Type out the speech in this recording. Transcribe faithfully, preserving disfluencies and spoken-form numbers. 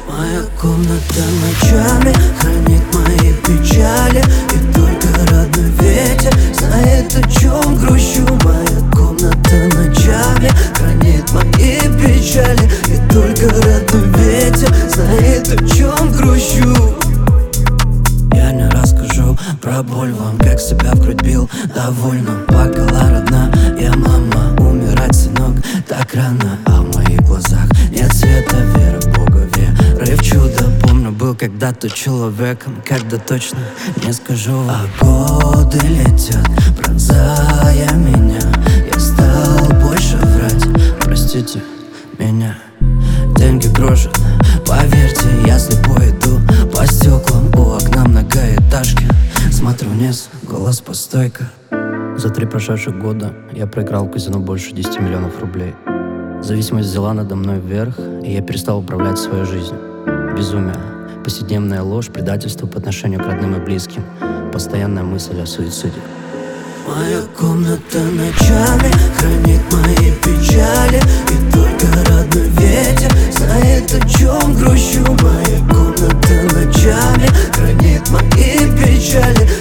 Моя комната ночами хранит мои печали, и только родной ветер знает, о чем грущу. Моя комната ночами хранит мои печали, и только родной ветер знает, о чем грущу. Я не расскажу про боль вам, как себя в грудь бил. Довольно плакала родная мама. Умирать, сынок, так рано, а в моих глазах нет света. Вера в Бога, веры в чудо. Помню, был когда-то человеком, когда точно не скажу. А годы летят, пронзая меня. Я стал больше врать, простите меня. Деньги гроши, поверьте, я слепой иду по стеклам у окна многоэтажки. Смотрю вниз, голос по стойка. За три прошедших года я проиграл в казино больше десяти миллионов рублей. Зависимость взяла надо мной вверх, и я перестал управлять своей жизнью. Безумие, повседневная ложь, предательство по отношению к родным и близким, постоянная мысль о суициде. Моя комната ночами хранит мои печали, и только родной ветер знает, о чем грущу. Моя комната ночами хранит мои печали,